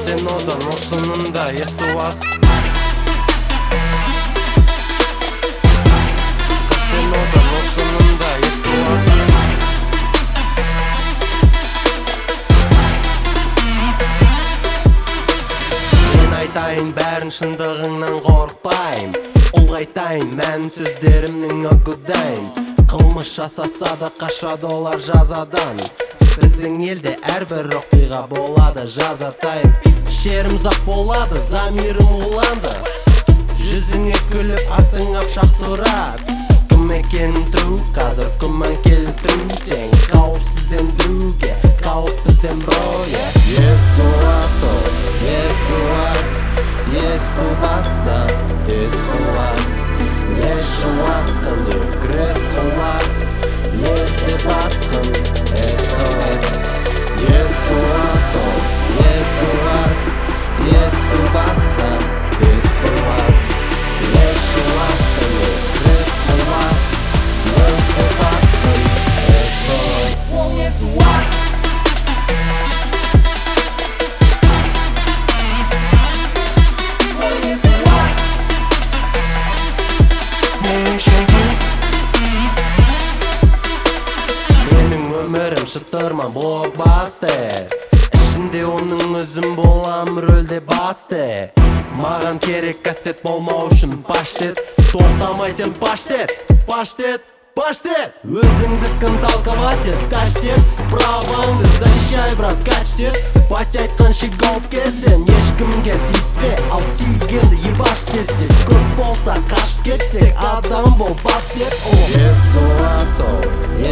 Казинодан ошонунда эсуас. Казинодан ошонунда эсуас. Мен айтайын бәрін шындығыңнан қорықпайм. Улғайтайын мән сөздерімнің өкүдайын. Қылмыш жасаса да қашады олар жазадан. Біздің елде әрбір оқиға болады жазатайым. Шерім ұзақ болады, замирім уланды. Жүзіңе күліп атың апшақ тұрады. Кім екенін тұру, қазір күмән келтіру. Тең қауіпсіздендіруге, қауіп бізден броя. Есуасо, Есуас, Есубаса, Есуас, Есуасқын өкірес құлас, Есте басқын SOS. Есуасо, Есуас, Есубаса, Есуас, Есуасқын өкірес құлас, Есте басқын SOS. Есуас. Менің өмірім шытырма блокбастер. Ішінде оның өзім болам рөлде басты. Маған керек кассет болмау үшін паштет. Тоқтамай сен паштет, паштет, паштет. Өзіңдікін талқылать ет, каштет. Праваңды защищай, брат, качтет. Бать айтқанша гауып кезден ешкімге тиіспе, ал тигенді ебаштет. Көп болса қашып кет, тек адам бол бастет. Есуасо,